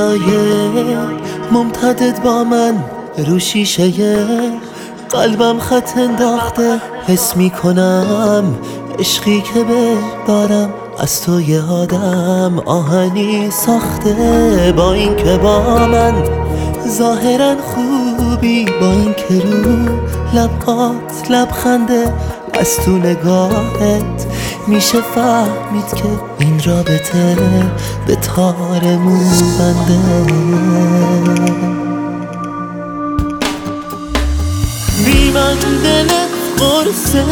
رویای ممتدد با من رو شیشه قلبم خط انداخته. حس میکنم عشقی که دارم از تو یه آدم آهنی ساخته. با این که با من ظاهرا خوبی، با این که رو لبهات لبخنده، از تو نگاهت میشه فهمید که این رابطه به تار مو بنده. بی من دلت قرصه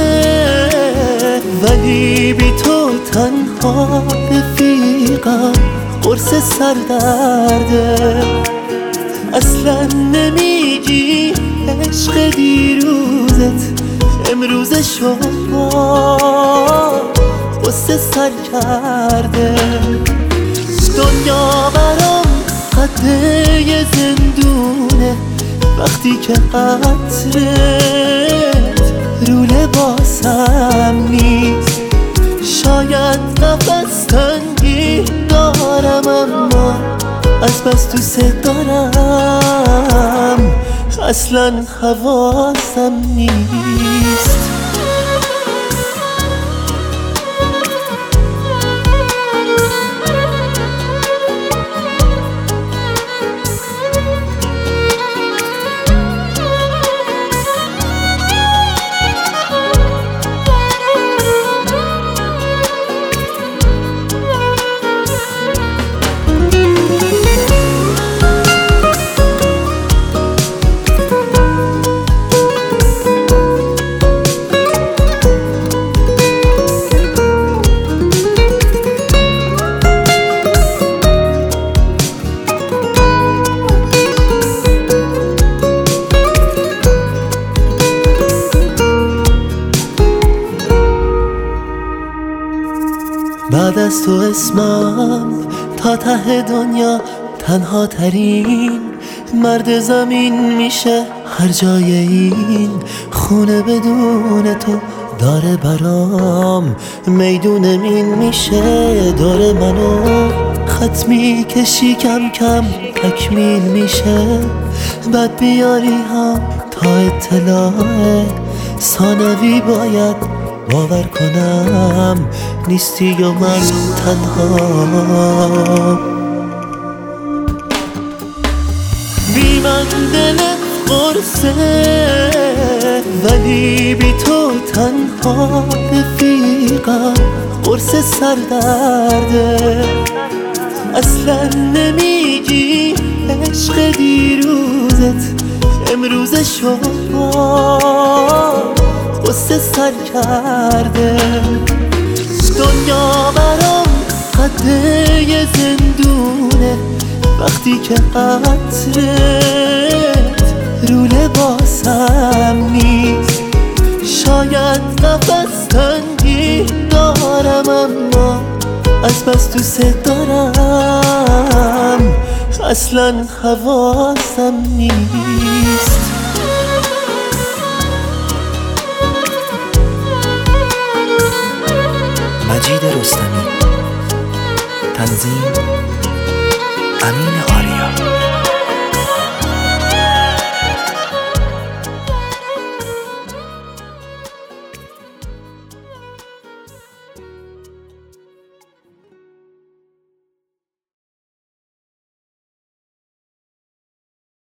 ولی بی تو تنها رفیقم. قرص سردرده اصلا نمیگی عشق دیروزت امروز شما قصه سر کرده. دنیا برام قطعه زندونه وقتی که قطرت رو لباسم نیست. شاید نفس تنگی دارم اما از بس دوست دارم اصلا حواسم نیست. بعد از تو اسمم تا ته دنیا تنها ترین مرد زمین میشه. هر جای این خونه بدون تو داره برام میدون مین میشه. دور منو خط میکشی کم کم تکمیل میشه. بعد بیاری هم تا اطلاع ثانوی باید باور کنم نیستی و من تنها. بی من دلت قرصه ولی بی تو تنها رفیقم. قرص سردرده اصلا نمیگی عشق دیروزت امروز شما قصه سر کرده. دنیا برام قطعه زندونه وقتی که قطرت رو لباسم نیست. شاید نفس تنگی دارم اما از بس دوست دارم اصلا حواسم نیست. مجید رستمی، تنظیم امین آریا.